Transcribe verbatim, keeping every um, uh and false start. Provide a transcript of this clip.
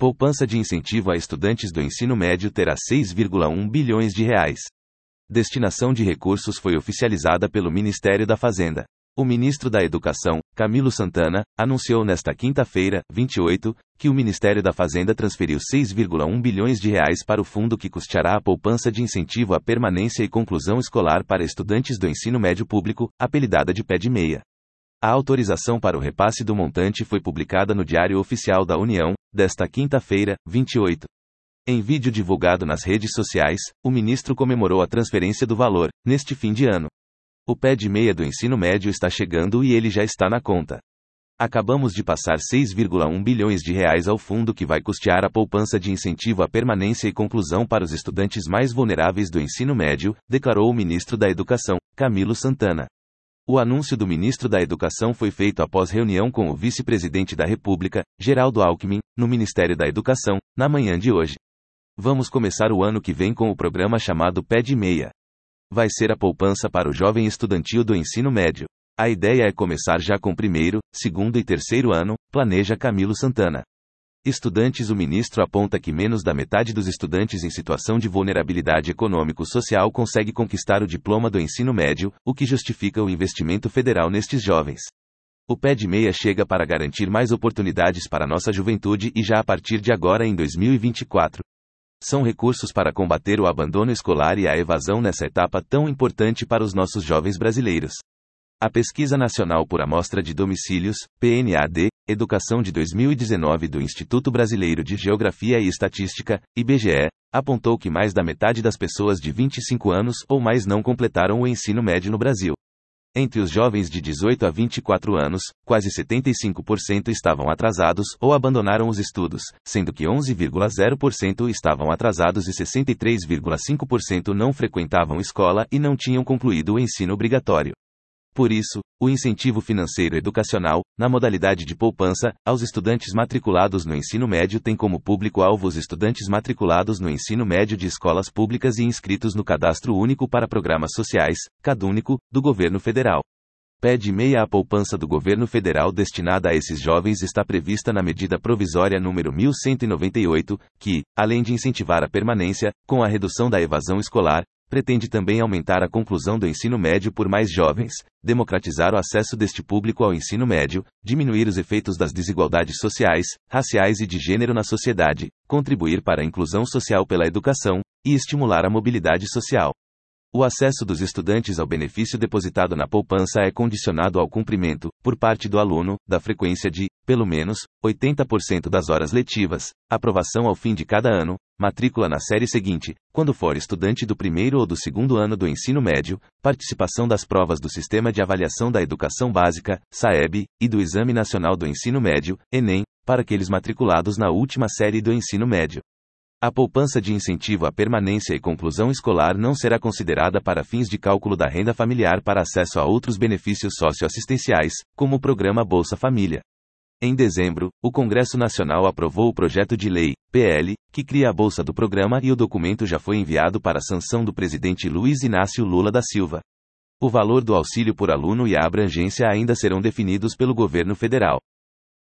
Poupança de incentivo a estudantes do ensino médio terá seis vírgula um bilhões de reais. Destinação de recursos foi oficializada pelo Ministério da Fazenda. O ministro da Educação, Camilo Santana, anunciou nesta quinta-feira, vinte e oito, que o Ministério da Fazenda transferiu seis vírgula um bilhões de reais para o fundo que custeará a poupança de incentivo à permanência e conclusão escolar para estudantes do ensino médio público, apelidada de P E D meia. A autorização para o repasse do montante foi publicada no Diário Oficial da União, desta quinta-feira, vinte e oito. Em vídeo divulgado nas redes sociais, o ministro comemorou a transferência do valor, neste fim de ano. O P E D meia do ensino médio está chegando e ele já está na conta. Acabamos de passar seis vírgula um bilhões de reais ao fundo que vai custear a poupança de incentivo à permanência e conclusão para os estudantes mais vulneráveis do ensino médio, declarou o ministro da Educação, Camilo Santana. O anúncio do ministro da Educação foi feito após reunião com o vice-presidente da República, Geraldo Alckmin, no Ministério da Educação, na manhã de hoje. Vamos começar o ano que vem com o programa chamado P E D meia. Vai ser a poupança para o jovem estudantil do ensino médio. A ideia é começar já com primeiro, segundo e terceiro ano, planeja Camilo Santana. Estudantes. O ministro aponta que menos da metade dos estudantes em situação de vulnerabilidade econômico-social consegue conquistar o diploma do ensino médio, o que justifica o investimento federal nestes jovens. O P E D meia chega para garantir mais oportunidades para nossa juventude e já a partir de agora em dois mil e vinte e quatro. São recursos para combater o abandono escolar e a evasão nessa etapa tão importante para os nossos jovens brasileiros. A Pesquisa Nacional por Amostra de Domicílios, P N A D, Educação de dois mil e dezenove do Instituto Brasileiro de Geografia e Estatística, I B G E, apontou que mais da metade das pessoas de vinte e cinco anos ou mais não completaram o ensino médio no Brasil. Entre os jovens de dezoito a vinte e quatro anos, quase setenta e cinco por cento estavam atrasados ou abandonaram os estudos, sendo que onze vírgula zero por cento estavam atrasados e sessenta e três vírgula cinco por cento não frequentavam escola e não tinham concluído o ensino obrigatório. Por isso, o incentivo financeiro educacional, na modalidade de poupança, aos estudantes matriculados no ensino médio tem como público-alvo os estudantes matriculados no ensino médio de escolas públicas e inscritos no Cadastro Único para Programas Sociais, CadÚnico, do Governo Federal. P E D meia. A poupança do governo federal destinada a esses jovens está prevista na medida provisória número mil cento e noventa e oito, que, além de incentivar a permanência, com a redução da evasão escolar, pretende também aumentar a conclusão do ensino médio por mais jovens, democratizar o acesso deste público ao ensino médio, diminuir os efeitos das desigualdades sociais, raciais e de gênero na sociedade, contribuir para a inclusão social pela educação, e estimular a mobilidade social. O acesso dos estudantes ao benefício depositado na poupança é condicionado ao cumprimento, por parte do aluno, da frequência de, pelo menos, oitenta por cento das horas letivas, aprovação ao fim de cada ano, matrícula na série seguinte, quando for estudante do primeiro ou do segundo ano do ensino médio, participação das provas do Sistema de Avaliação da Educação Básica, SAEB, e do Exame Nacional do Ensino Médio, Enem, para aqueles matriculados na última série do ensino médio. A poupança de incentivo à permanência e conclusão escolar não será considerada para fins de cálculo da renda familiar para acesso a outros benefícios socioassistenciais, como o programa Bolsa Família. Em dezembro, o Congresso Nacional aprovou o projeto de lei, P L, que cria a bolsa do programa e o documento já foi enviado para a sanção do presidente Luiz Inácio Lula da Silva. O valor do auxílio por aluno e a abrangência ainda serão definidos pelo governo federal.